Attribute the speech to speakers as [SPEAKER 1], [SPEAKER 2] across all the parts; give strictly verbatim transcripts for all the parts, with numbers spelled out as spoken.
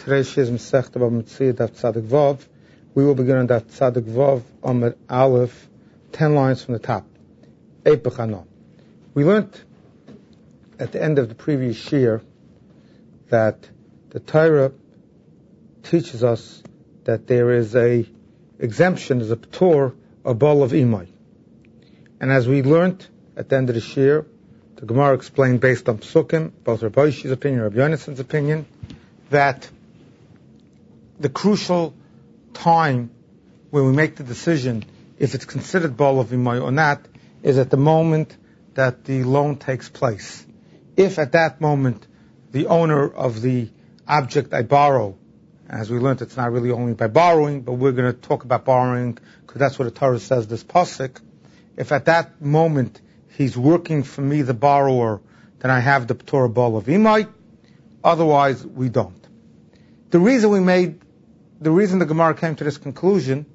[SPEAKER 1] Today's Shiz Masechta Bava Metzia Daf Tzadik Vav. We will begin on Daf Tzadik Vav Amud Aleph, ten lines from the top. Eipachano. We learned at the end of the previous year that the Torah teaches us that there is a exemption, there's a p'tor, a ball of imay. And as we learned at the end of the year, the Gemara explained based on Psukim, both Rabbi Yoshi's opinion and Rabbi Yonason's opinion, that the crucial time when we make the decision if it's considered ball of imay or not is at the moment that the loan takes place. If at that moment the owner of the object I borrow, as we learned, it's not really only by borrowing, but we're going to talk about borrowing because that's what the Torah says, this pasuk. If at that moment he's working for me, the borrower, then I have the p'tor ball of imay. Otherwise, we don't. The reason we made, the reason the Gemara came to this conclusion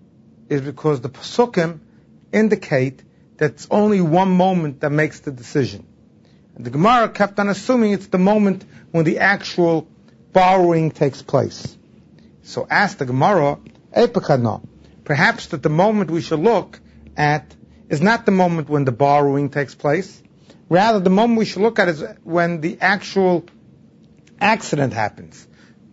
[SPEAKER 1] is because the pasukim indicate that it's only one moment that makes the decision. And the Gemara kept on assuming it's the moment when the actual borrowing takes place. So ask the Gemara, Eipachano, perhaps that the moment we should look at is not the moment when the borrowing takes place. Rather, the moment we should look at is when the actual accident happens.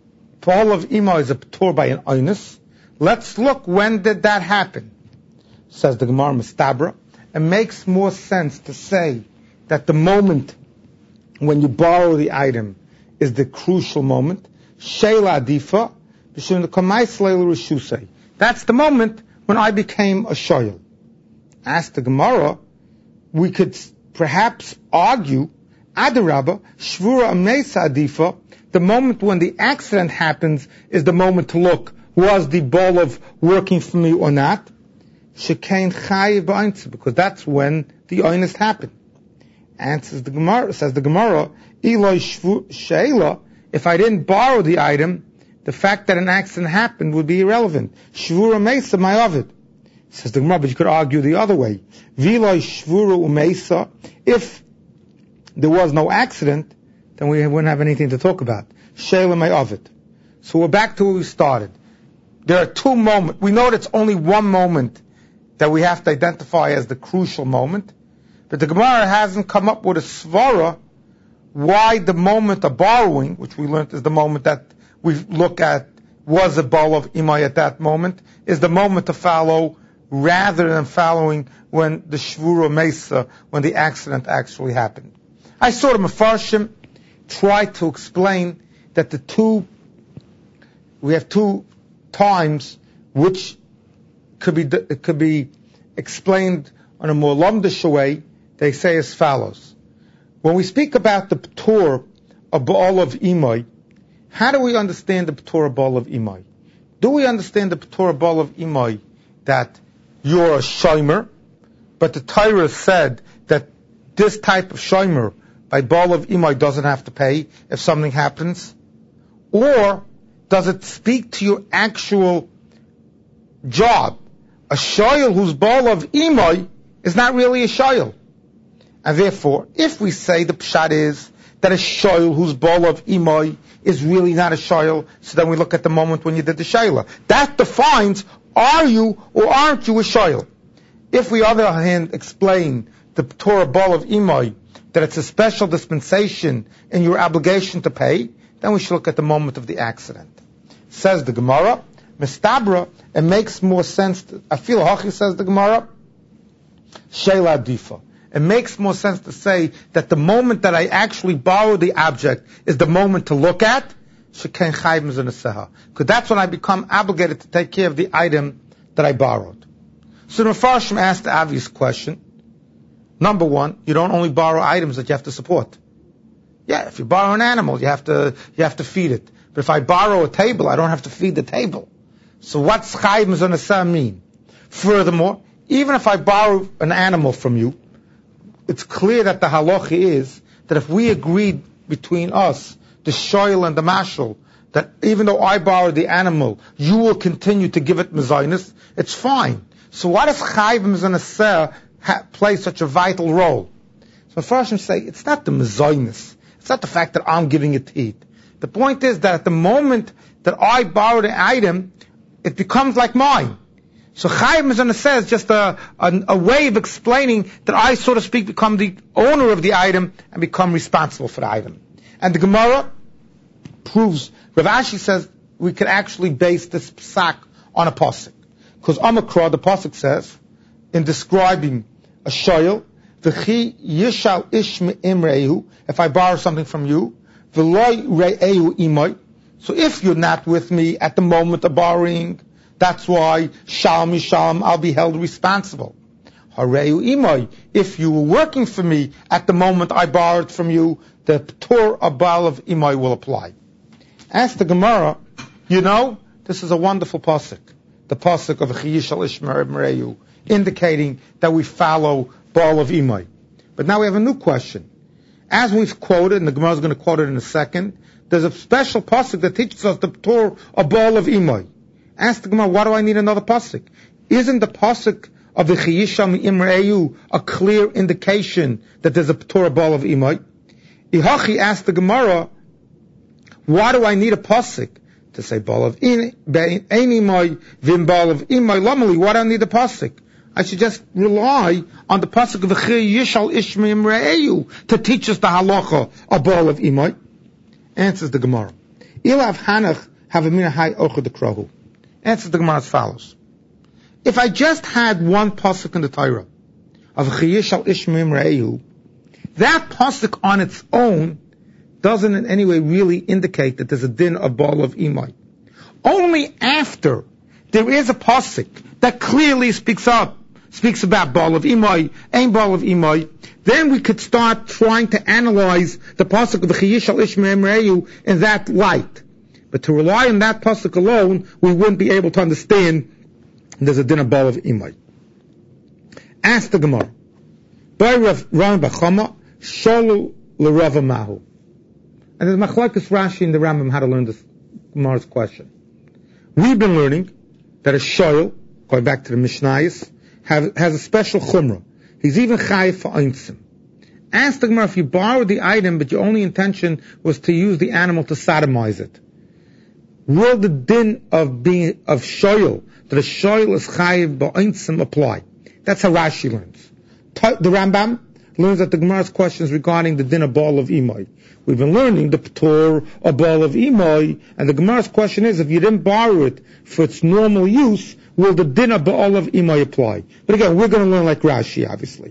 [SPEAKER 1] Ball of imay is a p'tor by an oinus. Let's look, when did that happen? Says the Gemara Mistabra. It makes more sense to say that the moment when you borrow the item is the crucial moment. Sheila adifa, b'shem the kamais leil reshusei. That's the moment when I became a shoyel. Ask the Gemara, we could perhaps argue, Adarabba, Shvura Amesa Adifa, the moment when the accident happens is the moment to look, was the ball of working for me or not? Shekain Chayiv B'Aintzah, because that's when the oinus happened. Answers the Gemara, says the Gemara, Eloi Sheila, if I didn't borrow the item, the fact that an accident happened would be irrelevant. Shvura Mesa, my ovid. Says the Gemara, but you could argue the other way. Viloi shvura umeisa. If there was no accident, then we wouldn't have anything to talk about. Sheila may of it. So we're back to where we started. There are two moments. We know it's only one moment that we have to identify as the crucial moment. But the Gemara hasn't come up with a svara why the moment of borrowing, which we learned is the moment that we look at, was a ball of imay at that moment, is the moment to follow rather than following when the shvura mesa, when the accident actually happened. I saw the Mefarshim try to explain that the two, we have two times which could be it could be explained on a more lumdish way. They say as follows: when we speak about the p'tor of ball of imay, how do we understand the p'tor of ball of imay? Do we understand the p'tor of ball of imay that you're a shomer, but the Torah said that this type of shomer by ball of imay doesn't have to pay if something happens? Or does it speak to your actual job? A shoyel whose ball of imay is not really a shoyel. And therefore, if we say the pshat is that a shoyel whose ball of imay is really not a shoyel, so then we look at the moment when you did the shayla. That defines, are you or aren't you a shoyel? If we, on the other hand, explain the Torah ball of imay, that it's a special dispensation in your obligation to pay, then we should look at the moment of the accident. Says the Gemara, Mistabra, it makes more sense, to, Afil Hachi, says the Gemara, Sheila Difa. It makes more sense to say that the moment that I actually borrow the object is the moment to look at, Shekain Chayv Mizanaseha. Because that's when I become obligated to take care of the item that I borrowed. So the Mefarshim asked the obvious question. Number one, you don't only borrow items that you have to support. Yeah, if you borrow an animal, you have to you have to feed it. But if I borrow a table, I don't have to feed the table. So what's Chayv Mizanaseha mean? Furthermore, even if I borrow an animal from you, it's clear that the halacha is that if we agreed between us, the shoyel and the mashal, that even though I borrowed the animal, you will continue to give it mezainis, it's fine. So why does Chayv Mizanaseha ha- play such a vital role? So Mefarshim say, it's not the mezainis. It's not the fact that I'm giving it heat. The point is that at the moment that I borrow the item, it becomes like mine. So Chaim Mizana says just a, a, a way of explaining that I, so to speak, become the owner of the item and become responsible for the item. And the Gemara proves, Rav Ashi says, we can actually base this psak on a pasuk. Because Amakra, the pasuk says, in describing a shoyel, v'chi yishal ish imrehu, if I borrow something from you, v'loy re'ehu imay, so if you're not with me at the moment of borrowing, that's why shalom mishalom, I'll be held responsible. Hareu imay, if you were working for me at the moment I borrowed from you, the Ptur Abal of imay will apply. Ask the Gemara, you know, this is a wonderful pasuk, the pasuk of Chiyishal Ishmer Mereu, indicating that we follow Baal of imay. But now we have a new question. As we've quoted, and the Gemara is going to quote it in a second, there's a special pasuk that teaches us the Ptur Abal of imay. Ask the Gemara, why do I need another pasuk? Isn't the pasuk of the Chiyisham Imreyu a clear indication that there's a Ptur Abal of imay? Ihachi asked the Gemara, why do I need a pasuk to say Baal of imay, vim Baal of imay lamali? Why do I need a pasuk? I should just rely on the pasuk of the Chiyishal Ishmi Imreyu to teach us the halacha of Baal of imay. Answers the Gemara. Ilav Hanach have a mina high ochad the krahu. Answers the Gemara as follows. If I just had one pasuk in the Torah of Chiyishal Ishmim Re'ehu, that pasuk on its own doesn't in any way really indicate that there's a din of Baal of imay. Only after there is a pasuk that clearly speaks up, speaks about Baal of imay, ain't Baal of imay, then we could start trying to analyze the pasuk of Chiyishal Ishmim Re'ehu in that light. But to rely on that pasuk alone, we wouldn't be able to understand there's a din of Baal of imay. Ask the Gemara. By Rav Bachama, Sholu l'Rava Mahu. And there's Machlokes Rashi and the Rambam how to learn this Gemara's question. We've been learning that a shoyel, going back to the Mishnayos, have, has a special chumrah. He's even chayiv for eintzim. Ask the Gemara, if you borrowed the item but your only intention was to use the animal to sodomize it, will the din of being of shoyel, that a shoyel is chayiv ba'intzim, apply? That's how Rashi learns. The Rambam learns that the Gemara's questions regarding the din of Baal of imay. We've been learning the Ptur of Baal of imay, and the Gemara's question is, if you didn't borrow it for its normal use, will the din of Baal of imay apply? But again, we're going to learn like Rashi, obviously.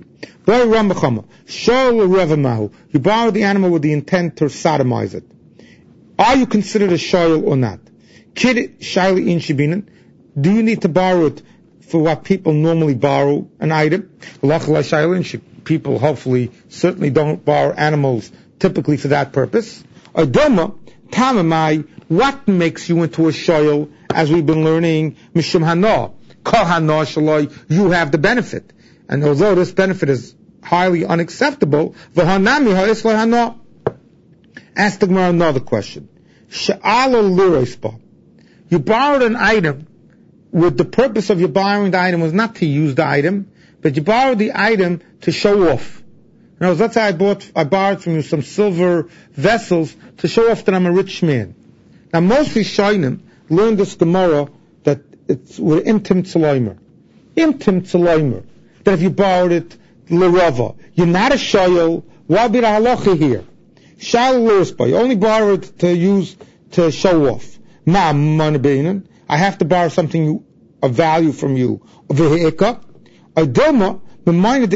[SPEAKER 1] You borrow the animal with the intent to sodomize it. Are you considered a shoyel or not? Kid shaili in shibinan. Do you need to borrow it for what people normally borrow an item? People hopefully certainly don't borrow animals typically for that purpose. Adoma tamamai. What makes you into a shoyel? As we've been learning, mishum hana kol hana shaloi. You have the benefit, and although this benefit is highly unacceptable, v'hanami ha'isla hana. Ask the Gemara another question. She'ala liroispa. You borrowed an item with the purpose of your borrowing the item was not to use the item, but you borrowed the item to show off. In other words, let's say I bought, I borrowed from you some silver vessels to show off that I'm a rich man. Now, most Rishonim learn this Gemara that it's with imtim tzaloimer. Imtim tzaloimer. That if you borrowed it, l'rava, you're not a shoyel. Why be the halacha here? Shal l'rispa. You only borrow it to use to show off. Ma manabeinan. I have to borrow something of value from you. V'he'ika. Adoma. I'm not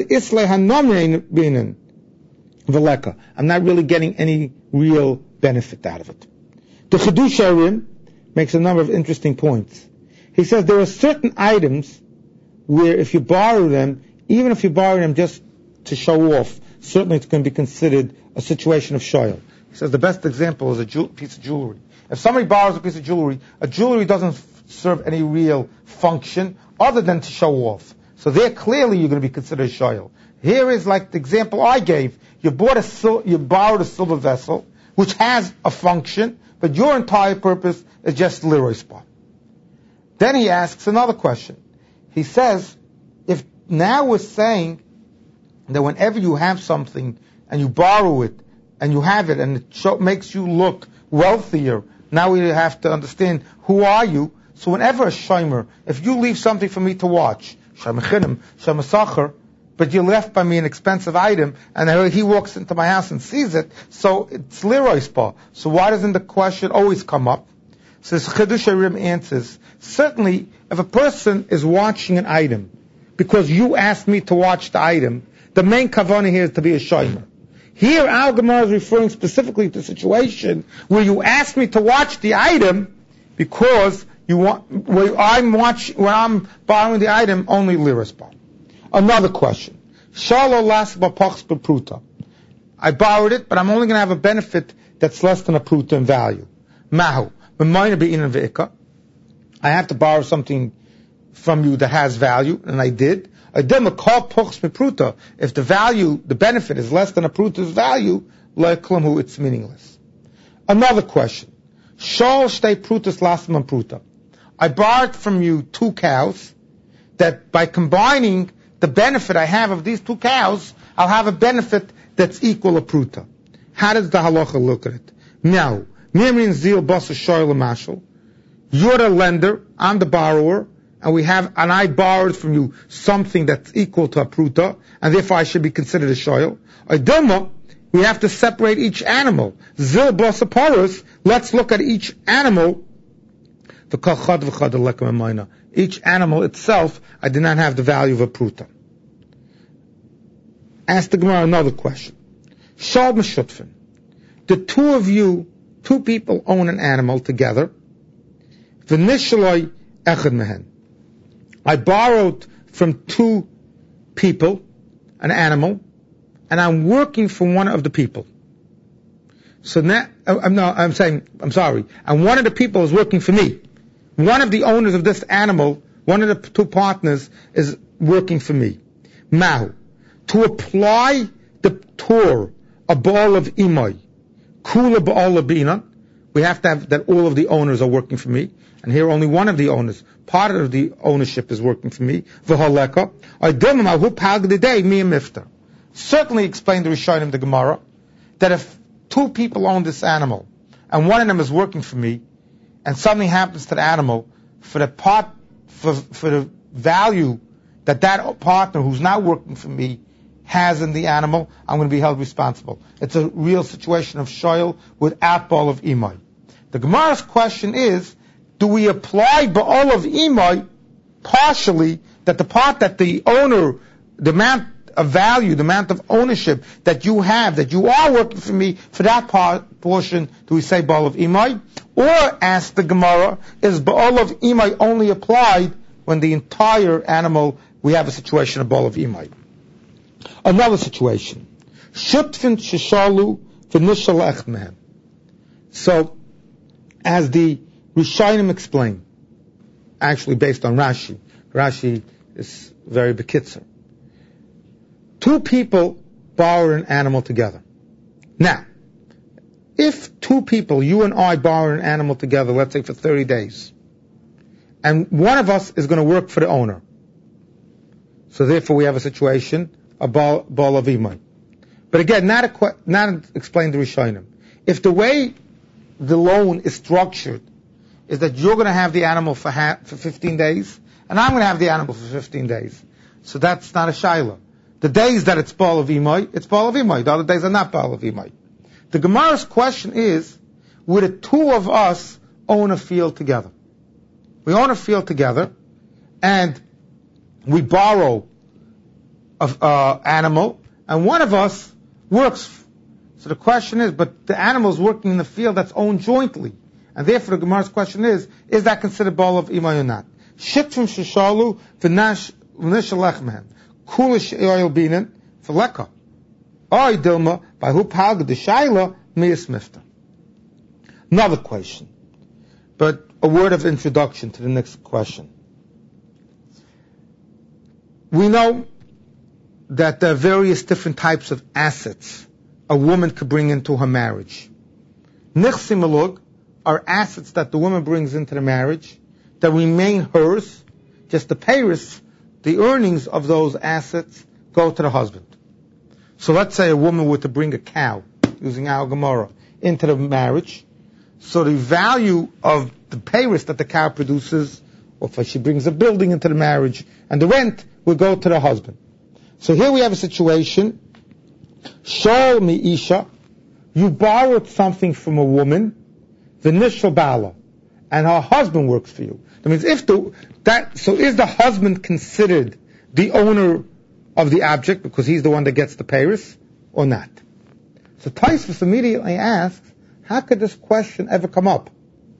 [SPEAKER 1] really getting any real benefit out of it. The Chidush Arim makes a number of interesting points. He says there are certain items where if you borrow them, even if you borrow them just to show off, certainly it's going to be considered a situation of shoyel. He says the best example is a ju- piece of jewelry. If somebody borrows a piece of jewelry, a jewelry doesn't f- serve any real function other than to show off. So there clearly you're going to be considered a shoyel. Here is like the example I gave. You bought a sil- you borrowed a silver vessel, which has a function, but your entire purpose is just liroi spot. Then he asks another question. He says, if now we're saying that whenever you have something and you borrow it and you have it and it show, makes you look wealthier. Now we have to understand, who are you? So whenever a shomer, if you leave something for me to watch, shomer sacher, but you left by me an expensive item, and he walks into my house and sees it, so it's Leroy Spa. So why doesn't the question always come up? So Chidush Harim answers, certainly, if a person is watching an item, because you asked me to watch the item, the main kavanah here is to be a shomer. Here, Al Gemara is referring specifically to a situation where you asked me to watch the item because you want, where I'm watching, where I'm borrowing the item, only Leroy Spa. Another question. Shalo las b'pachs b'pruta. I borrowed it, but I'm only going to have a benefit that's less than a pruta in value. Mahu. I have to borrow something from you that has value, and I did. If the value, the benefit is less than a pruta's value, it's meaningless. Another question. Shal shtei prutas lasman pruta. I borrowed from you two cows, that by combining the benefit I have of these two cows, I'll have a benefit that's equal to pruta. How does the halacha look at it? Now, you're the lender, I'm the borrower, and we have, and I borrowed from you something that's equal to a pruta, and therefore I should be considered a shoyl. Idoma, we have to separate each animal. Zil basaparus, let's look at each animal. Each animal itself, I did not have the value of a pruta. Ask the Gemara another question. Shal meshutfin. The two of you, two people own an animal together. V'nishaloi echad mehen. I borrowed from two people an animal, and I'm working for one of the people. So now, I'm no, I'm saying, I'm sorry, and one of the people is working for me. One of the owners of this animal, one of the two partners, is working for me. Mahu. To apply the Torah, a ball of imay, kula ba'al bina, we have to have that all of the owners are working for me. And here only one of the owners, part of the ownership is working for me. V'haleka. Certainly explained the Rishonim, the Gemara, that if two people own this animal, and one of them is working for me, and something happens to the animal, for the part, for, for the value that that partner who's not working for me has in the animal, I'm going to be held responsible. It's a real situation of shoyl without ball of imay. The Gemara's question is, do we apply ba'al of imay partially, that the part that the owner, the amount of value, the amount of ownership that you have, that you are working for me, for that part, portion, do we say ba'al of imay? Or, ask the Gemara, is ba'al of imay only applied when the entire animal, we have a situation of ba'al of imay? Another situation. Shutfin shishalu v'nishal echad mehem. So, as the Rishonim explain, actually based on Rashi, Rashi is very bekitzer. Two people borrow an animal together. Now, if two people, you and I, borrow an animal together, let's say for thirty days, and one of us is going to work for the owner, so therefore we have a situation, a ball, ball of imay. But again, not, a, not explain the Rishonim. If the way the loan is structured is that you're going to have the animal for ha- for fifteen days, and I'm going to have the animal for fifteen days, so that's not a shaila. The days that it's ball of imay, it's ball of imay. The other days are not ball of imay. The Gemara's question is, would the two of us own a field together? We own a field together, and we borrow an uh, animal, and one of us works. So the question is, but the animal is working in the field that's owned jointly. And therefore the Gemara's question is, is that considered ball of imay or not? Shitfim shishalu v'nishal echad kula she'oil binan v'leka. Oy dilma, by who palga the shayla, miyas mifta. Another question, but a word of introduction to the next question. We know that there are various different types of assets a woman could bring into her marriage. Nichsi malug are assets that the woman brings into the marriage that remain hers, just the payers, the earnings of those assets go to the husband. So let's say a woman were to bring a cow, using our Gemara, into the marriage. So the value of the payers that the cow produces, or if she brings a building into the marriage, and the rent will go to the husband. So here we have a situation. Shol mi isha, you borrowed something from a woman, the nishal bala, and her husband works for you. That means if the that so is the husband considered the owner of the object because he's the one that gets the payers, or not? So Tosfos immediately asks, how could this question ever come up?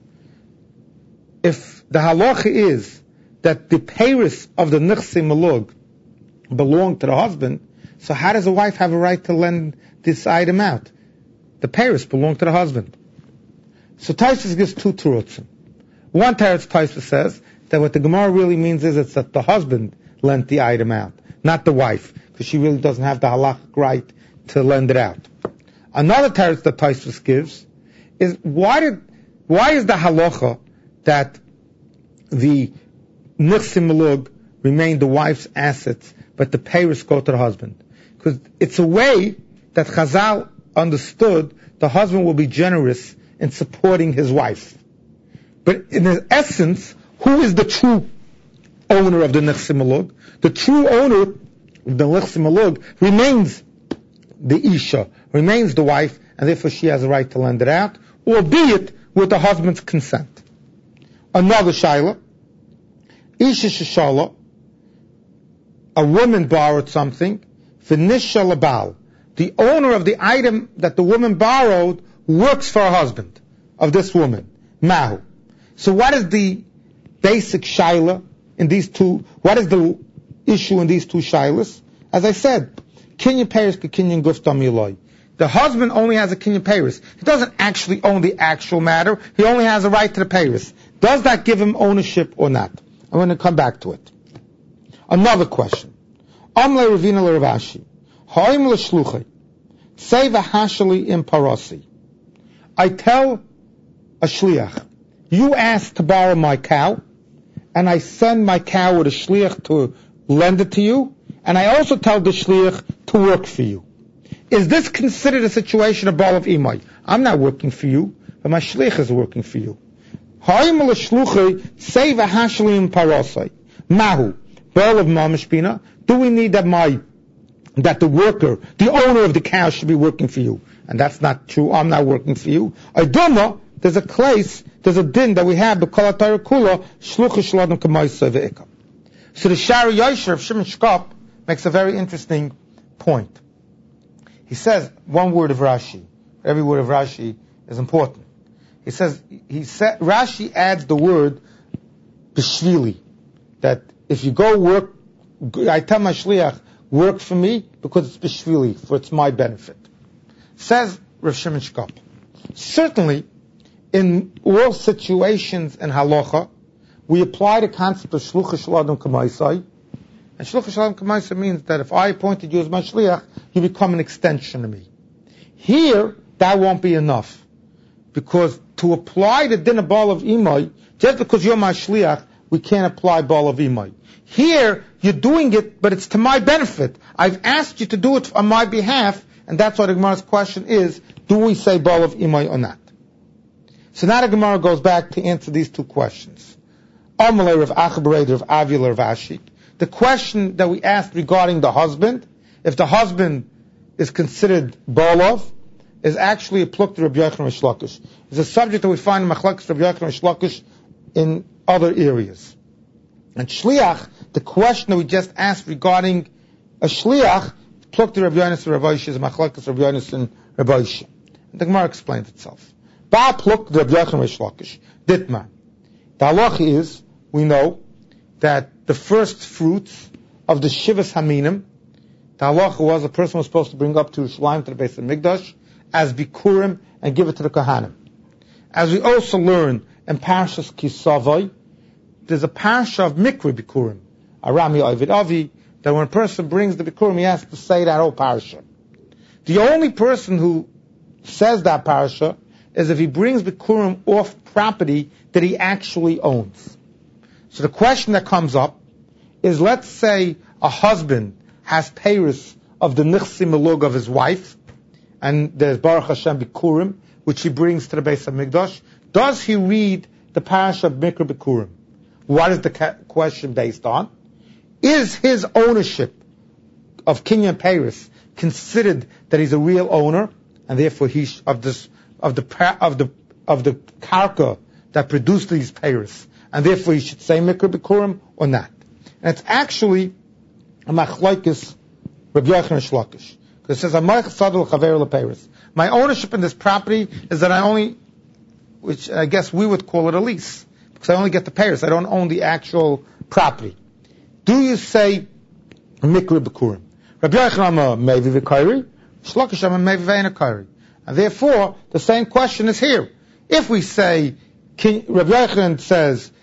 [SPEAKER 1] If the halacha is that the payers of the nichse malug belong to the husband, so how does a wife have a right to lend this item out? The payers belong to the husband. So Tosfos gives two terutzim. One teretz Tosfos says that what the Gemara really means is it's that the husband lent the item out, not the wife, because she really doesn't have the halachic right to lend it out. Another teretz that Tosfos gives is why did why is the halacha that the nichse malug remain the wife's assets, but the payers go to the husband? Because it's a way that Chazal understood the husband will be generous in supporting his wife. But in essence, who is the true owner of the nichse malug? The true owner of the nichse malug remains the isha, remains the wife, and therefore she has a right to lend it out, albeit with the husband's consent. Another shaila, isha sheshala, a woman borrowed something, v'nisha labal, the owner of the item that the woman borrowed works for her husband of this woman, mahu. So what is the basic shaila in these two, what is the issue in these two shailas? As I said, kinyan peiros kinyan gufta miloi. The husband only has a kinyan peiros. He doesn't actually own the actual matter. He only has a right to the peiros. Does that give him ownership or not? I'm going to come back to it. Another question. Amle Ravina l'Ravashi. Ha'im l'shluchai. Seva hashali im parasi. I tell a shliach, you asked to borrow my cow, and I send my cow with a shliach to lend it to you, and I also tell the shliach to work for you. Is this considered a situation of bal of imay? I'm not working for you, but my shliach is working for you. Ha'im l'shluchai seva hashali im parasi. Mahu. Bal of mamashpina. Do we need that my that the worker, the owner of the cow, should be working for you? And that's not true. I'm not working for you. I don't know. There's a place, there's a din that we have, b'kol ha'torah kula, shlucha shladam k'maisei ve'ikam. So the Shari Yosher of Shimon Shkop makes a very interesting point. He says one word of Rashi. Every word of Rashi is important. He says, he said, Rashi adds the word b'shvili, that if you go work, I tell my shliach, work for me because it's b'shvili, for it's my benefit. Says Rav Shimon Shkop. Certainly, in all situations in halacha, we apply the concept of shlucha shladam k'maisai. And shlucha shladam k'maisai means that if I appointed you as my shliach, you become an extension of me. Here, that won't be enough. Because to apply the din of bal of imay, just because you're my shliach, we can't apply bal of imay. Here, you're doing it, but it's to my benefit. I've asked you to do it on my behalf, and that's why the Gemara's question is, do we say bal of imay or not? So now the Gemara goes back to answer these two questions. Amalei of Achabarei of Avila of Ashi. The question that we asked regarding the husband, if the husband is considered balov, is actually a pluk to Rabbi Yochanan Reish Lakish. It's a subject that we find in Machlokes Rabbi Yochanan Reish Lakish in other areas. And shliach, the question that we just asked regarding a shliach, pluk to Rabbi Yonasan and Rabbi Yishai, is Machlokes Rabbi Yonasan and Rabbi Yishai. The Gemara explains itself. Ba pluk to Rabbi Yochanan Reish Lakish. Ditma. The halacha is, we know, that the first fruits of the Shivas Haminim, the halacha was a person was supposed to bring up to Yerushalayim, to the Beis HaMikdash, as Bikurim, and give it to the Kohanim. As we also learn in Parshas Kisavai, there's a parsha of Mikra Bikurim, Arami Ovid Avi, that when a person brings the Bikurim, he has to say that whole parsha. The only person who says that parsha is if he brings Bikurim off property that he actually owns. So the question that comes up is, let's say a husband has peiros of the nichse malug of his wife, and there's Baruch Hashem Bikurim, which he brings to the Beis HaMikdash, does he read the parasha of Mikra Bikurim? What is the ca- question based on? Is his ownership of Kinyan Paris considered that he's a real owner, and therefore he sh- of this of the of the of the karka that produced these Paris, and therefore he should say Mikra Bikurim or not? And it's actually a machlokes Rabbi Yochanan and Shlokish, because it says Amayich Sadul Chaver LeParis. My ownership in this property is that I only, which I guess we would call it a lease, because I only get the Paris. I don't own the actual property. Do you say Mikra Bikurim? Rabbi Yochanan Mevi V'Kairi, Shlokish Mevi V'Eina. And therefore, the same question is here. If we say, Rabbi Yochanan says,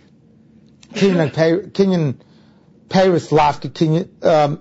[SPEAKER 1] Kinyan Paris Lafka Kinyan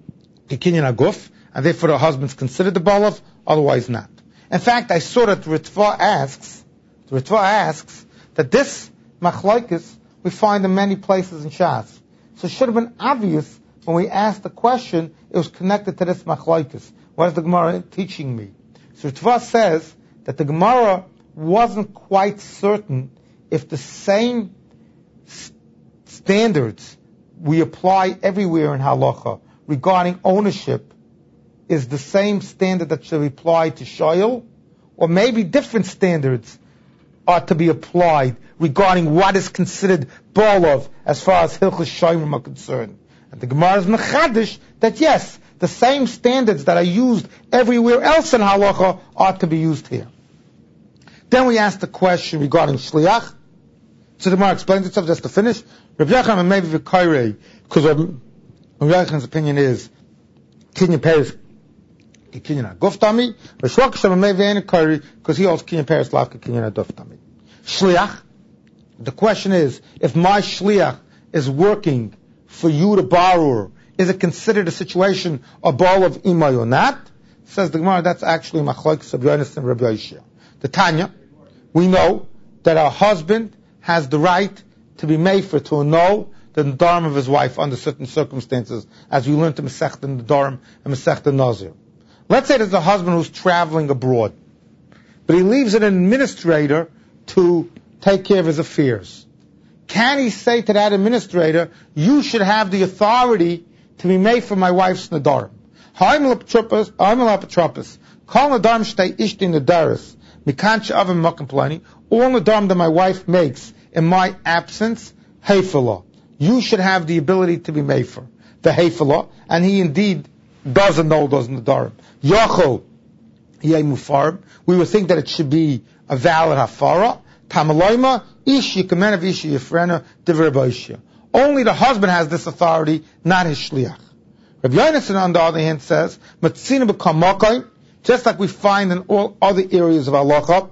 [SPEAKER 1] Aguf, and therefore the husband's considered the Balav, otherwise not. In fact, I saw that Ritva asks, the Ritva asks, that this machlokes we find in many places in Shas. So it should have been obvious when we asked the question, it was connected to this machlokes. What is the Gemara teaching me? So Ritva says that the Gemara wasn't quite certain if the same st- standards we apply everywhere in halacha regarding ownership is the same standard that should be applied to shoyl, or maybe different standards are to be applied regarding what is considered bolov as far as hilchos shoyim are concerned. And the Gemara is mechadish that yes, the same standards that are used everywhere else in halacha are to be used here. Then we ask the question regarding shliach. So the Gemara explains itself just to finish. Rabbi Yochanan maybe v'kairei, because Rabbi Yochanan's opinion is Kinyan Paris Kinyan Aguftami, but Shlokish maybe v'eina kairi, because he holds Kinyan Paris Lafka Kinyan Aguftami. Shliach. The question is, if my shliach is working for you to borrow, is it considered a situation a ball of imay or not? Says the Gemara, that's actually machlokes of Yonis and Rabbi Yishia. The Tanya, we know that our husband has the right to be made for to annul the Nedarim of his wife under certain circumstances, as we learned in Masechta Nedarim and Masechta Nazir. Let's say there's a husband who's traveling abroad, but he leaves an administrator to take care of his affairs. Can he say to that administrator, you should have the authority to be made for my wife's Nedarim? Ha'imel apotropos, kol Nedarim shtei ishti Nedaris, mikancha avim makom plani, all Nedarim that my wife makes in my absence, heifalah. You should have the ability to be made for the heifalah, and he indeed doesn't know those Nedarim. Yachol yei mufarb. We would think that it should be a valid hafara. Tamaloima ish yikamen of ish yifrena divrei b'ishya. Only the husband has this authority, not his shliach. Rabbi Yonasan, on the other hand, says, Matzina b'kamakay, just like we find in all other areas of halacha,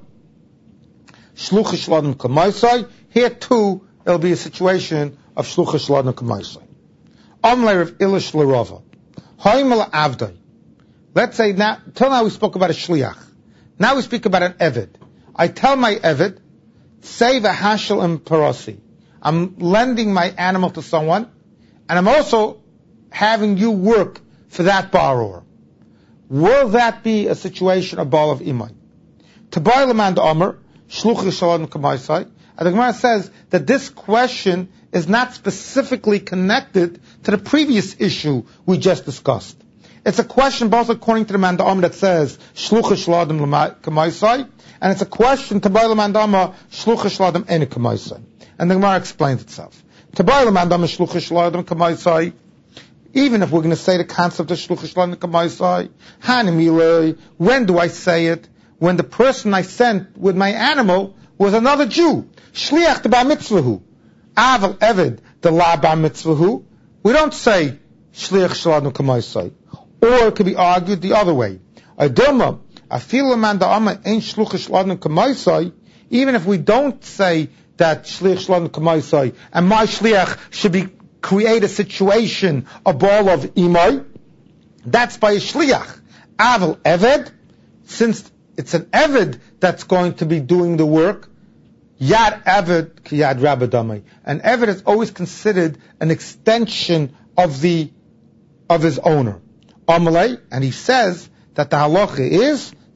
[SPEAKER 1] shlucha shladim kamaisai, here too, it'll be a situation of shlucha shladim kamaisai. Amlei of ilish l'rava. Ha'imel avdai. Let's say now, till now we spoke about a shliach. Now we speak about an eved. I tell my eved, save a hashel and parasi. I'm lending my animal to someone, and I'm also having you work for that borrower. Will that be a situation of bal of imay? Tabay l'man d'omer, shluch yishalad k'maisai. And the Gemara says that this question is not specifically connected to the previous issue we just discussed. It's a question both according to the man d'omer that says shluch yishalad k'maisai, and it's a question tabay l'man d'omer shluch yishalad ene k'maisai. And the Gemara explains itself. Tabay l'man d'omer shluch yishalad k'maisai. Even if we're going to say the concept of shluch yishalad k'maisai, hanimilei, when do I say it? When the person I sent with my animal was another Jew. Shliach the bar mitzvahu. Aval eved the la bar mitzvahu. We don't say shliach shladnu k'maisai. Or it could be argued the other way. Adoma, afil man da'ama ain't shluch shladnu k'maisai. Even if we don't say that shliach shladnu k'maisai and my shliach should be create a situation, a ball of imay, that's by a shliach. Aval eved, since it's an eved that's going to be doing the work, yad eved ki yad rabadamai. An eved is always considered an extension of the of his owner. Amalei, and he says that the halacha is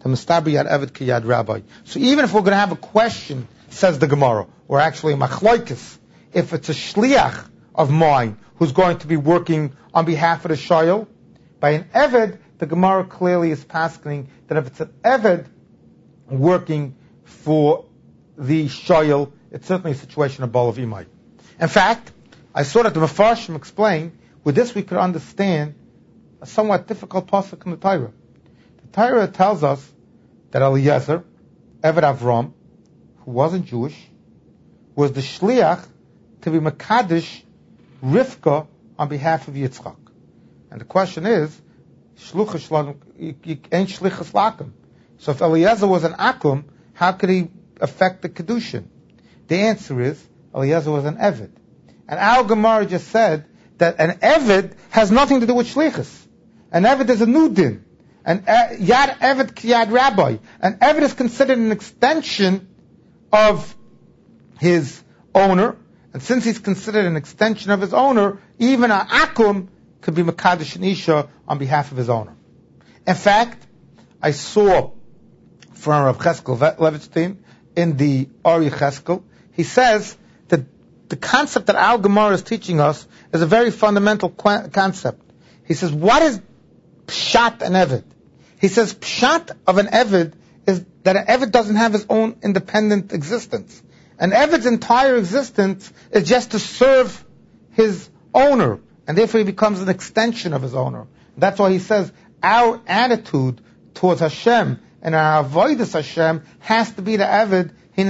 [SPEAKER 1] the Mistaber Yad Eved Ki Yad Rabbi. So even if we're going to have a question, says the Gemara, or actually a Machloikis, if it's a Shliach of mine who's going to be working on behalf of the Shayil, by an Eved, the Gemara clearly is paskening that if it's an Eved working for the Shayil, it's certainly a situation of Baal of Imai. In fact, I saw that the Mefarshim explained, with this we could understand a somewhat difficult pasuk in the Torah. The Torah tells us that Eliezer, Eved Avram, who wasn't Jewish, was the Shliach to be Makadosh Rivka on behalf of Yitzchak. And the question is, Shluchas Shalom, ain't Shlichas Lakum. So if Eliezer was an Akum, how could he affect the Kedushin? The answer is, Eliezer was an Eved. And our Gemara just said that an Eved has nothing to do with Shlichus. An Eved is a new din. An Yad Eved Ki Yad Rabbi. An Eved is considered an extension of his owner. And since he's considered an extension of his owner, even an Akum could be Makadosh and Isha on behalf of his owner. In fact, I saw from Rav Cheskel Levitstein in the Ari Cheskel, he says that the concept that Al Gemara is teaching us is a very fundamental qu- concept. He says, what is Pshat an Eved? He says, Pshat of an Eved is that an Eved doesn't have his own independent existence. An Eved's entire existence is just to serve his owner, and therefore he becomes an extension of his owner. That's why he says, our attitude towards Hashem and our avodas Hashem has to be the Eved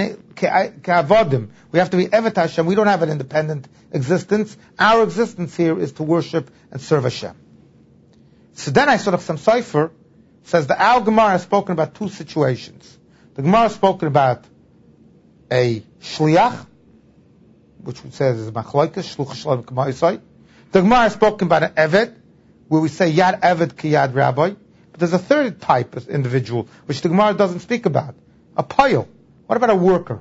[SPEAKER 1] Ke'avodim. We have to be Eved Hashem. We don't have an independent existence. Our existence here is to worship and serve Hashem. So then I saw that some Sefer says the Al Gemara has spoken about two situations. The Gemara has spoken about a Shliach, which says is Machloikis, Shluch Shalom K'ma'isai. The Gemara has spoken about an Eved, where we say Yad Eved Ki Yad Rabbi. But there's a third type of individual, which the Gemara doesn't speak about. A Payil. What about a worker?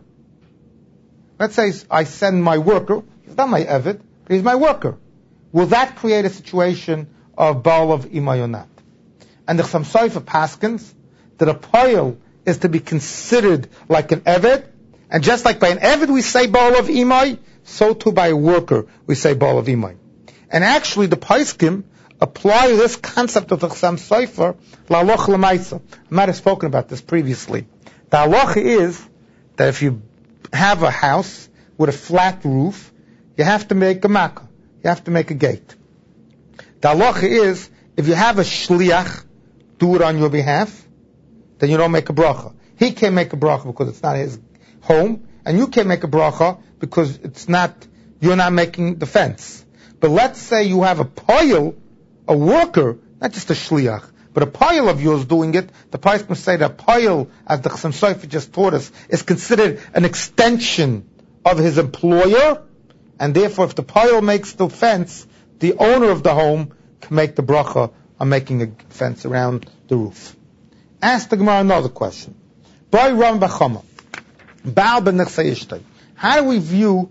[SPEAKER 1] Let's say I send my worker, he's not my Eved, but he's my worker. Will that create a situation of Baal of Imai or not? And the Chassam Sofer paskins that a Payil is to be considered like an Eved, and just like by an Eved we say Baal of Imai, so too by a worker we say Baal of Imai. And actually the Paiskim apply this concept of the Chassam Sofer la'aloch l'maisa. I might have spoken about this previously. The halacha is that if you have a house with a flat roof, you have to make a makkah. You have to make a gate. The halacha is, if you have a shliach do it on your behalf, then you don't make a bracha. He can't make a bracha because it's not his home, and you can't make a bracha because it's not, you're not making the fence. But let's say you have a payil, a worker, not just a shliach, but a payil of yours doing it. The Pais must say that a payil, as the Chassam Sofer just taught us, is considered an extension of his employer, and therefore if the payil makes the fence, the owner of the home can make the bracha on making a fence around the roof. Ask the Gemara another question. How do we view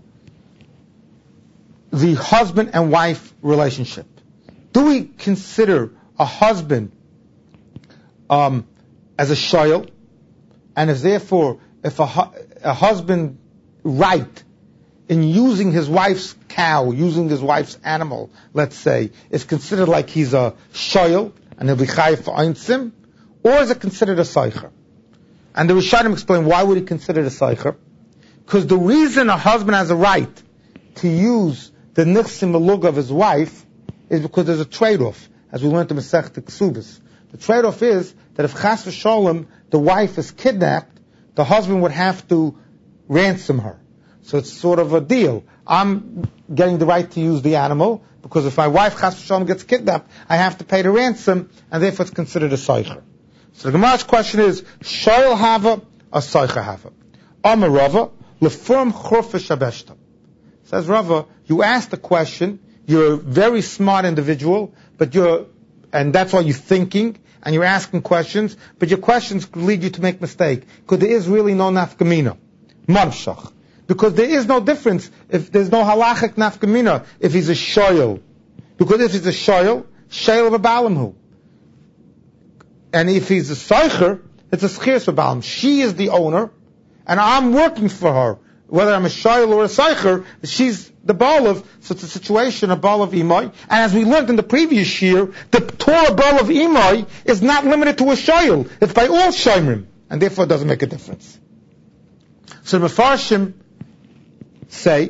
[SPEAKER 1] the husband and wife relationship? Do we consider a husband um, as a shayil, and if therefore, if a, hu- a husband right in using his wife's cow, using his wife's animal, let's say, is considered like he's a shayil, and he'll be chayiv for einsim, or is it considered a seicher? And the Rishonim explain why would he consider it a seicher? Because the reason a husband has a right to use the nichsim malug of his wife is because there's a trade-off, as we learned in Masechet Ksubis. The trade-off is that if chas v'sholem, the wife is kidnapped, the husband would have to ransom her. So it's sort of a deal. I'm getting the right to use the animal, because if my wife chas v'sholem gets kidnapped, I have to pay the ransom, and therefore it's considered a seicher. So the Gemara's question is, Shoyl hava, or Seicher hava? Amar Rava, Lefurm churfish abeshta. Says Rava, you asked the question, you're a very smart individual, but you're, and that's why you're thinking, and you're asking questions, but your questions lead you to make mistake, because there is really no nafkamina. Marshach. Because there is no difference if there's no halachic nafkamina if he's a shoyl. Because if he's a shoyl, shoyl of a balamhu. And if he's a seicher, It's a schiris b'balim. She is the owner, and I'm working for her. Whether I'm a shayl or a seicher, she's the baal of, so it's a situation, a baal of imai. And as we learned in the previous year, the Torah baal of imai is not limited to a shayl. It's by all shaymrim, and therefore it doesn't make a difference. So the Mefarshim say,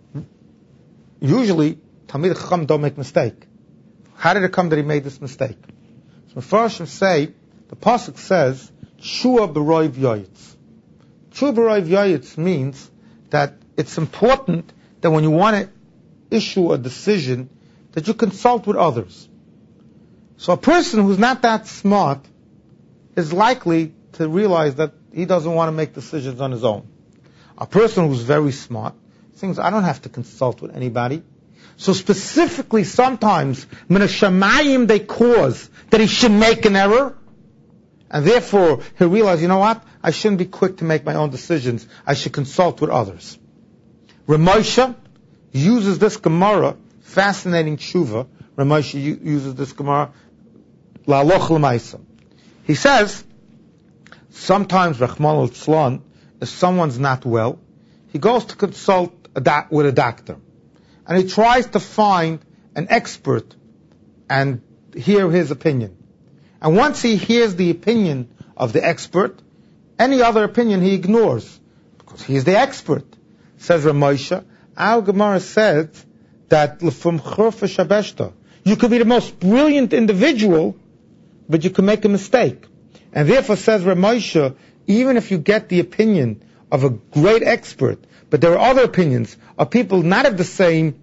[SPEAKER 1] usually, Talmid Chacham don't make mistake. How did it come that he made this mistake? So Mefarshim say, the pasuk says, Shua b'roiv yoyitz. Shua b'roiv yoyitz means that it's important that when you want to issue a decision, that you consult with others. So a person who's not that smart is likely to realize that he doesn't want to make decisions on his own. A person who's very smart thinks, I don't have to consult with anybody. So specifically, sometimes, min hashamayim they cause that he should make an error, and therefore he realizes, you know what? I shouldn't be quick to make my own decisions. I should consult with others. Ramosha uses this Gemara, fascinating tshuva. Ramosha uses this Gemara, la'aloch l'maisa. He says, sometimes, Rachmana litzlan, if someone's not well, he goes to consult a doc- with a doctor. And he tries to find an expert and hear his opinion. And once he hears the opinion of the expert, any other opinion he ignores, because he is the expert. Says Ramosha, our Gemara says that l'fum churfa shabeshta, you could be the most brilliant individual, but you can make a mistake. And therefore, says Ramosha, even if you get the opinion of a great expert, but there are other opinions of people not of the same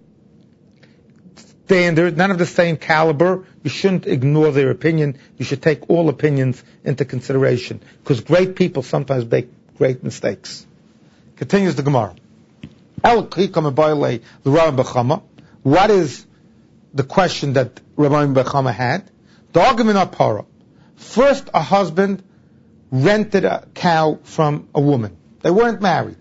[SPEAKER 1] standard, none of the same caliber, you shouldn't ignore their opinion. You should take all opinions into consideration, because great people sometimes make great mistakes. Continues the Gemara. What is the question that Rabbi Bechama had? First, a husband rented a cow from a woman. They weren't married.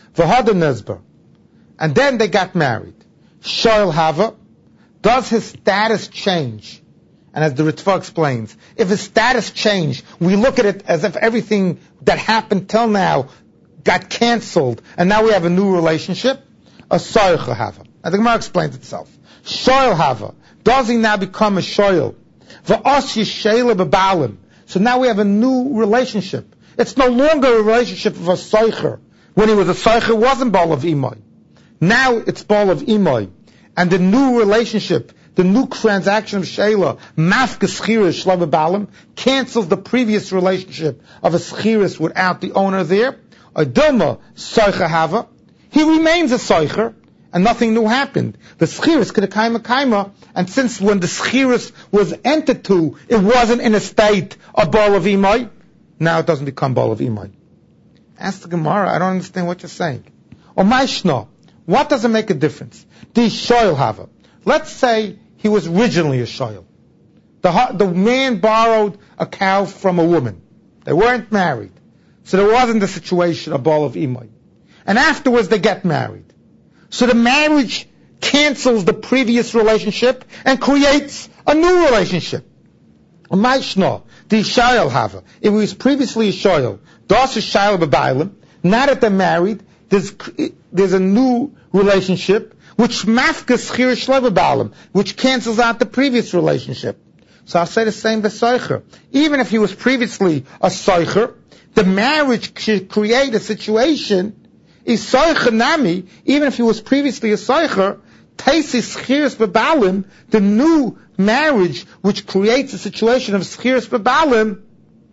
[SPEAKER 1] And then they got married. Shoel Hava, does his status change? And as the Ritva explains, if his status changed, we look at it as if everything that happened till now got cancelled, and now we have a new relationship. A Soicha Hava. And the Gemara explains itself. Shoel Hava, does he now become a Shoel? V'os Yishayla B'Balim. So now we have a new relationship. It's no longer a relationship of a Soicher. When he was a Soicher, it wasn't Baal of Imai. Now it's Baal of Imai. And the new relationship, the new transaction of Sheila, Mafka Schiris Shlava Balim, cancels the previous relationship of a Schiris without the owner there. A Dilma Soicha Hava, he remains a Soicher, and nothing new happened. The Schiris could have kaima kaima, and since when the Schiris was entered to, it wasn't in a state of Baal of Imai, now it doesn't become Baal of Imai. Ask the Gemara, I don't understand what you're saying. Or Maishna, what does it make a difference? The Shoel Hava. Let's say he was originally a Shoel. The, the man borrowed a cow from a woman. They weren't married. So there wasn't the situation of Baal of Imai. And afterwards they get married. So the marriage cancels the previous relationship and creates a new relationship. Maishna, the Shoel Hava. If he was previously a Shoel, Das is Shoel B'Bailim. Now that they're married, there's, there's a new relationship which mafkas Chir Shleva B'Alim, which cancels out the previous relationship. So I'll say the same with Soicher. Even if he was previously a Soicher, the marriage should create a situation, is Soicher Nami, even if he was previously a Soicher, Taisis Chiris B'Balim, the new marriage which creates a situation of Chiris B'Balim,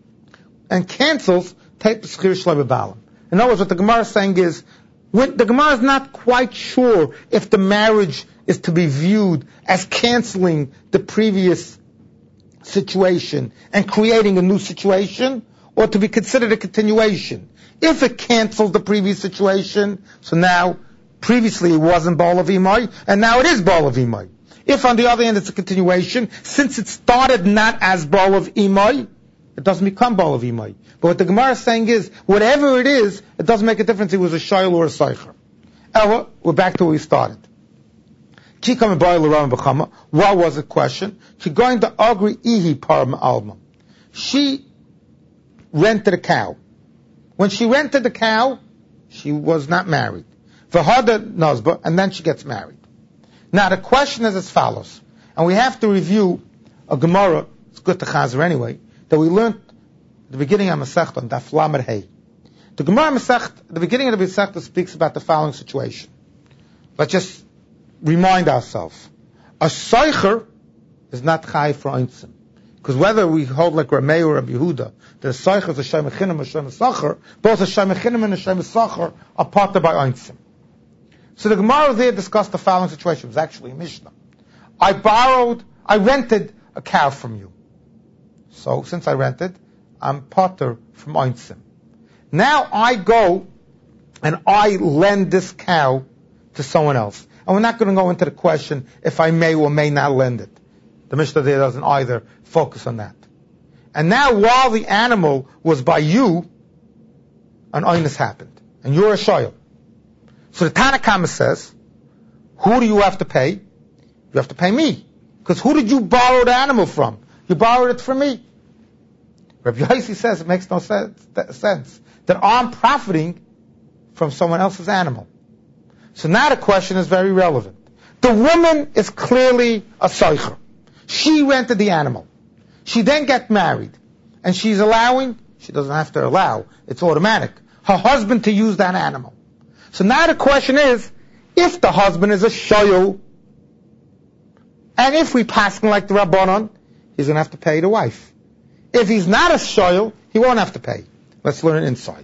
[SPEAKER 1] and cancels Taisis Chiris B'Balim. In other words, what the Gemara is saying is, when the Gemara is not quite sure if the marriage is to be viewed as canceling the previous situation and creating a new situation, or to be considered a continuation. If it cancels the previous situation, so now, previously it wasn't Baal of Imai, and now it is Baal of Imai. If on the other hand it's a continuation, since it started not as Baal of Imai, it doesn't become Baal of Imai. But what the Gemara is saying is, whatever it is, it doesn't make a difference if it was a Shoel or a Soicher. Ella, we're back to where we started. What was the question? She's going to agree ihi param alma. She rented a cow. When she rented the cow, she was not married. V'hada nazba, and then she gets married. Now the question is as follows, and we have to review a Gemara, it's good to Chazer anyway, that we learned at the beginning of Masechta on Daf Lamed Hey. The Gemara Masechta, the beginning of the Masechta speaks about the following situation. Let's just remind ourselves. A Seicher is not Chai for Einzim. Because whether we hold like Rameh or Rabbi Yehuda, the Seicher is a Shem Echinim, a Shem Esachar, both a Shem Echinim and a Shem Esachar are parted by Einzim. So the Gemara there discussed the following situation. It was actually a Mishnah. I borrowed, I rented a cow from you. So since I rented, I'm parter from Einzim. Now I go and I lend this cow to someone else. And we're not going to go into the question if I may or may not lend it. The Mishnah there doesn't either focus on that. And now while the animal was by you, an oinus happened. And you're a shoyl. So the Tanna Kama says, who do you have to pay? You have to pay me. Because who did you borrow the animal from? You borrowed it from me. Rabbi Yossi says it makes no sense, sense that I'm profiting from someone else's animal. So now the question is very relevant. The woman is clearly a soicher. She rented the animal. She then gets married. And she's allowing, she doesn't have to allow, it's automatic, her husband to use that animal. So now the question is, if the husband is a shoyl, and if we pass him like the Rabbanon, he's going to have to pay the wife. If he's not a shoyl, he won't have to pay. Let's learn an insight.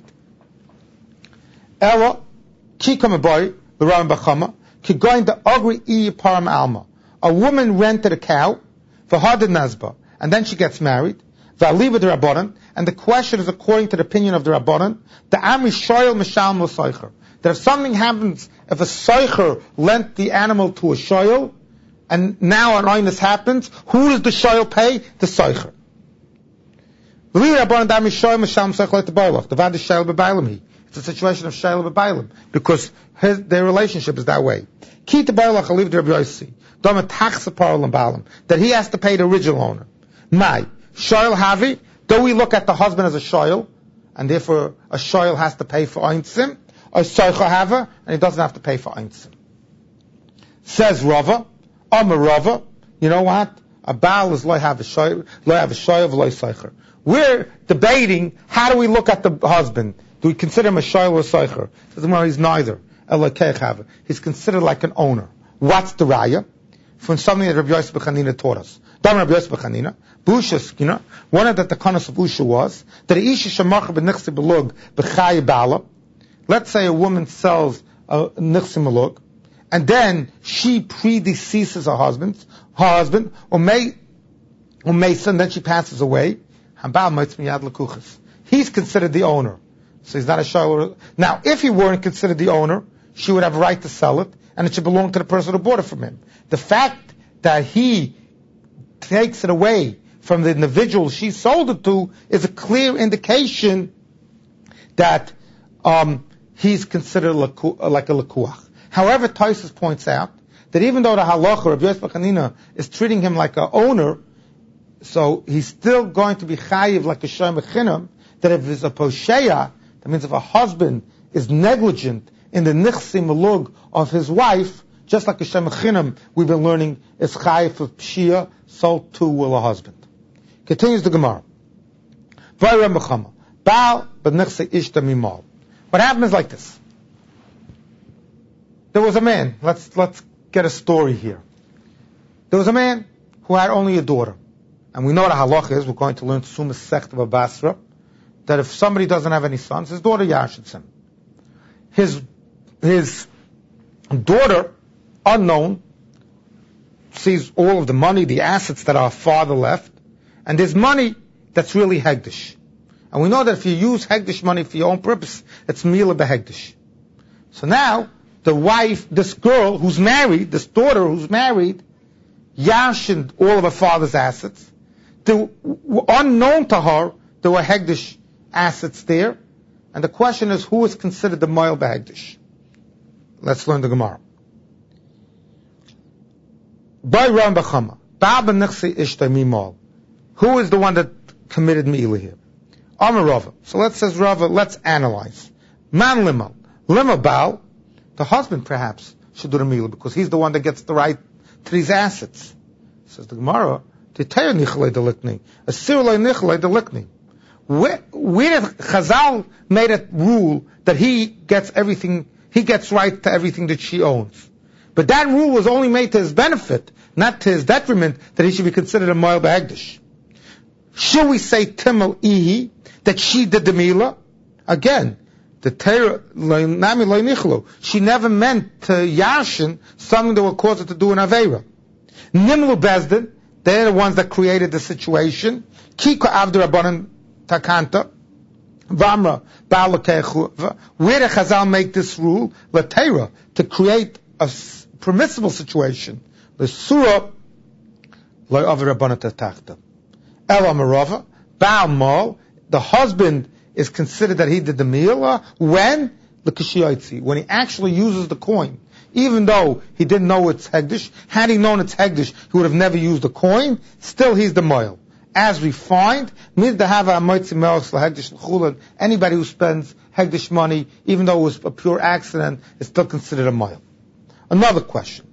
[SPEAKER 1] Ella, kikam aboy, the Ram Bachama, kigoin the ogri i param alma. A woman rented a cow, v'hadid nazba, and then she gets married, v'aliva the Rabbanon, and the question is according to the opinion of the Rabbanon, the amri shoyl mishal l'soicher. That if something happens, if a soicher lent the animal to a shoyl, and now an oinus happens, who does the shoyl pay? The soicher. It's a situation of shayla b'bailim, because his, their relationship is that way. That he has to pay the original owner. My shoyl havi, do we look at the husband as a shoyl, and therefore a shoyl has to pay for eintzim, or soicha hava, and he doesn't have to pay for eintzim. Says Rava, Amar Rava, you know what? A baal is lo have a shoyl, lo have a shoyl, lo soicher. We're debating, how do we look at the husband? Do we consider him a shoyl or a soicher? Says well, he's neither. He's considered like an owner. What's the raya? From something that Rabbi Yosef B'Chanina taught us. Dam Rabbi Yosef B'Chanina, Busha, you know, one of the takanas of Busha was that Isha Shemach b'Nichsi Belug b'Chay Bala. Let's say a woman sells a Nichsi Malug, and then she predeceases her husband, her husband, or may, or may, and then she passes away. He's considered the owner. So he's not a shoyl. Now, if he weren't considered the owner, she would have a right to sell it, and it should belong to the person who bought it from him. The fact that he takes it away from the individual she sold it to is a clear indication that um, he's considered laku, like a lekuach. However, Tosfos points out that even though the halacha, Rabbi Yosef B'Chanina, is treating him like an owner, so he's still going to be chayiv like a shem echinam, that if it's a posheya, that means if a husband is negligent in the nichsi malug of his wife, just like a shem echinam we've been learning is chayiv of pshia, so too will a husband. Continues the Gemara. What happened is like this. There was a man, let's let's get a story here. There was a man who had only a daughter. And we know what a halach is, we're going to learn Sumas Sect of Basra, that if somebody doesn't have any sons, his daughter yashits him. His, his daughter, unknown, sees all of the money, the assets that our father left, and there's money that's really hegdish. And we know that if you use hegdish money for your own purpose, it's mila behegdish. So now, the wife, this girl who's married, this daughter who's married, yashined all of her father's assets. The, unknown to her, there were hegdish assets there, and the question is, who is considered the moil behegdish? Let's learn the Gemara. By Ram B'Chama, who is the one that committed meila here? Amar Rava. So let's says Rava, let's analyze. Man limal. Lima Baal, the husband perhaps should do the milah because he's the one that gets the right to these assets. Says the Gemara, Titayah nichlei delikni. Asir lei nichlei delikni. Where did Chazal made a rule that he gets everything, he gets right to everything that she owns? But that rule was only made to his benefit, not to his detriment, that he should be considered a moel b'hegdish. Should we say Timel Ihi, that she did the milah? Again, the Torah, Nami Lo Nichlo, she never meant to yashin something that would cause her to do an aveira. Nimlu Bezdin, they're the ones that created the situation. Kiko Avdu Rabbanan Takanta, Vamra Ba'alakechu. Where did Chazal make this rule? La Torah, to create a permissible situation. The Surah, Lo Avdu Rabbanan Takanta. Ela Marava, Baal Mal, the husband is considered that he did the milah when the kishiyotzi, when he actually uses the coin, even though he didn't know it's hegdish. Had he known it's hegdish, he would have never used the coin. Still, he's the moel. As we find, anybody who spends hegdish money, even though it was a pure accident, is still considered a moel. Another question: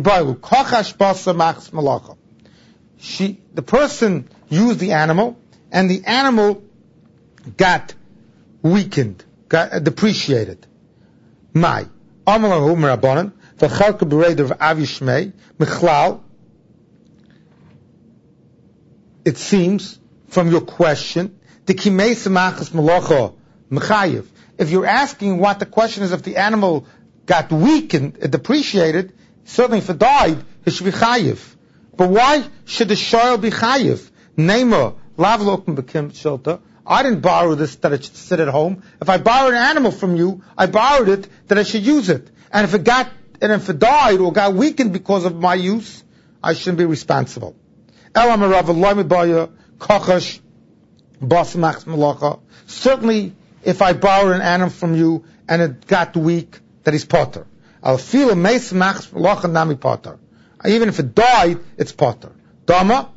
[SPEAKER 1] She, the person used the animal, and the animal got weakened, got depreciated. My Amalahu Merabanan, the Chalka Bereder of Avishmei, Michlal. It seems from your question, the Kimei Samachas Malacha Mechayev. If you're asking what the question is, if the animal got weakened, depreciated, certainly if it died, it should be chayiv. But why should the shoyl be chayiv? Neima lav lokum bekim shelter. I didn't borrow this that it should sit at home. If I borrowed an animal from you, I borrowed it that I should use it. And if it got, and if it died or got weakened because of my use, I shouldn't be responsible. Certainly, if I borrowed an animal from you and it got weak, that is potter. I'll feel a meis machs malacha nami potter. Even if it died, it's potter. Dama.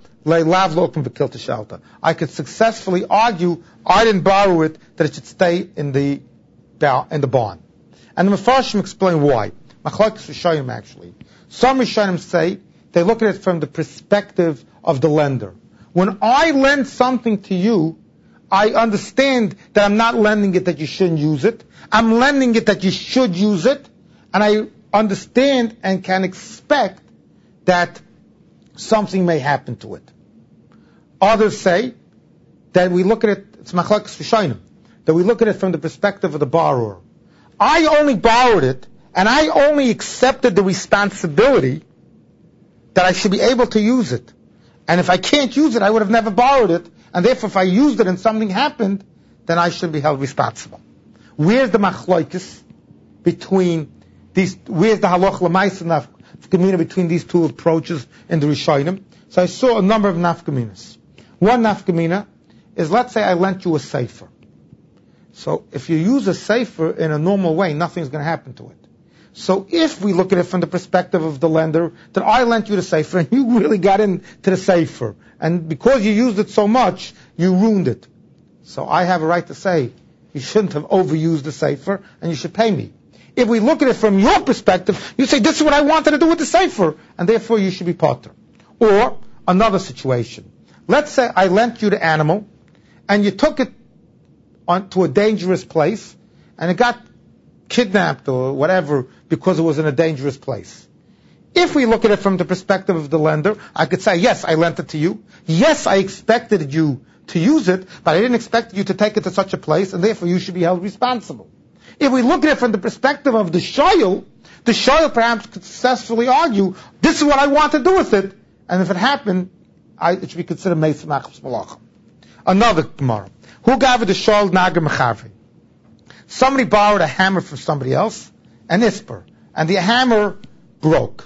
[SPEAKER 1] I could successfully argue I didn't borrow it, that it should stay in the in the barn. And the Mefarshim explain why. Machlokes Rishonim actually. Some Rishonim say they look at it from the perspective of the lender. When I lend something to you, I understand that I'm not lending it that you shouldn't use it. I'm lending it that you should use it, and I understand and can expect that something may happen to it. Others say that we look at it, it's machlokes rishonim, that we look at it from the perspective of the borrower. I only borrowed it, and I only accepted the responsibility that I should be able to use it. And if I can't use it, I would have never borrowed it, and therefore if I used it and something happened, then I should be held responsible. Where's the machlokes between these, where's the halach l'maisa nafkamina between these two approaches in the rishonim? So I saw a number of nafkaminas. One nafkamina is, let's say I lent you a sefer. So if you use a sefer in a normal way, nothing's going to happen to it. So if we look at it from the perspective of the lender, that I lent you the sefer and you really got into the sefer, and because you used it so much, you ruined it. So I have a right to say, you shouldn't have overused the sefer, and you should pay me. If we look at it from your perspective, you say, this is what I wanted to do with the sefer, and therefore you should be potter. Or another situation. Let's say I lent you the animal, and you took it on to a dangerous place, and it got kidnapped or whatever because it was in a dangerous place. If we look at it from the perspective of the lender, I could say, yes, I lent it to you. Yes, I expected you to use it, but I didn't expect you to take it to such a place, and therefore you should be held responsible. If we look at it from the perspective of the shoyl, the shoyl perhaps could successfully argue, this is what I want to do with it, and if it happened, I, it should be considered meis machas malacha. Another Gemara. Who gave the shoyl nager mechavi? Somebody borrowed a hammer from somebody else, an isper, and the hammer broke.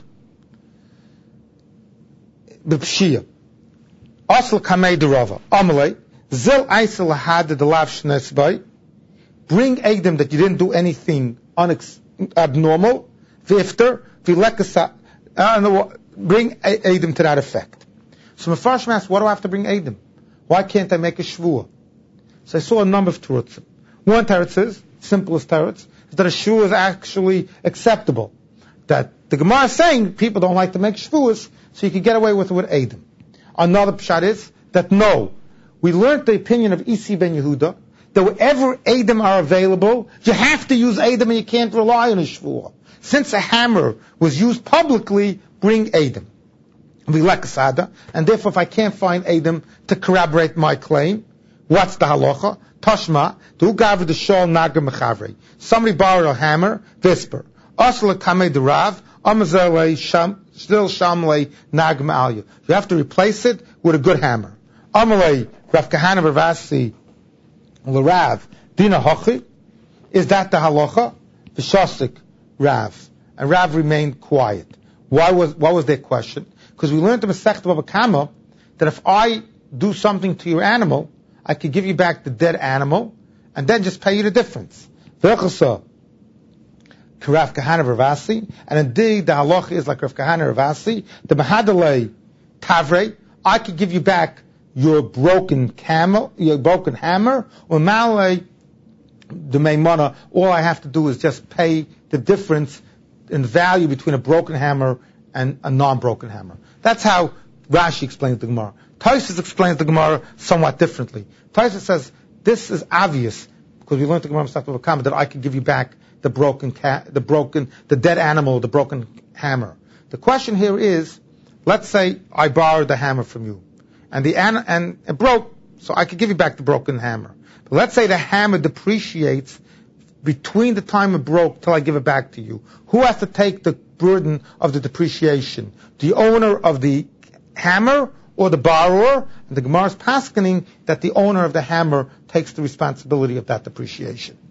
[SPEAKER 1] The pshia. Asl kamei derava. Amalei. Zil aisel had the lav shnesbay. Bring Eidim that you didn't do anything unex- abnormal. Vifter. Vilekasa. Bring Eidim to that effect. So Mefarshim asks, what do I have to bring Eidim? Why can't I make a shvuah? So I saw a number of terutzim. One teretz is, simplest teretz, is that a shvuah is actually acceptable. That the Gemara is saying people don't like to make shvuahs, so you can get away with it with Eidim. Another pshat is that no, we learned the opinion of Isi ben Yehuda, that wherever Eidim are available, you have to use Eidim and you can't rely on a shvuah. Since a hammer was used publicly, bring Eidim. And therefore, if I can't find Eidim to corroborate my claim, what's the halacha? Tashma, du gaver the shol nagar mechavre. Somebody borrowed a hammer, visper. Asla kamei de rav, amazele sham, still shamle nag ma'alya. You have to replace it with a good hammer. Amalei Rav Kahana Ravasi l'Rav Dina Hochi. Is that the halacha? V'shasik Rav. And Rav remained quiet. Why was, what was their question? Because we learned in Masechet Bava Kama that if I do something to your animal, I could give you back the dead animal and then just pay you the difference. V'echasa Rav Kahana Ravasi, and indeed the halacha is like Rav Kahana Ravasi, the Mahadalei Tavre, I could give you back your broken camel, your broken hammer, or Malay the Maimona, all I have to do is just pay the difference in value between a broken hammer and a non-broken hammer. That's how Rashi explains the Gemara. Tosfos explains the Gemara somewhat differently. Tosfos says, this is obvious, because we learned the Gemara in Masechet Bava Kama that I could give you back the broken, ca- the broken, the dead animal, the broken hammer. The question here is, let's say I borrowed the hammer from you, and the an- and it broke, so I could give you back the broken hammer. But let's say the hammer depreciates between the time it broke till I give it back to you. Who has to take the burden of the depreciation? The owner of the hammer or the borrower? And the Gemara is paskening that the owner of the hammer takes the responsibility of that depreciation.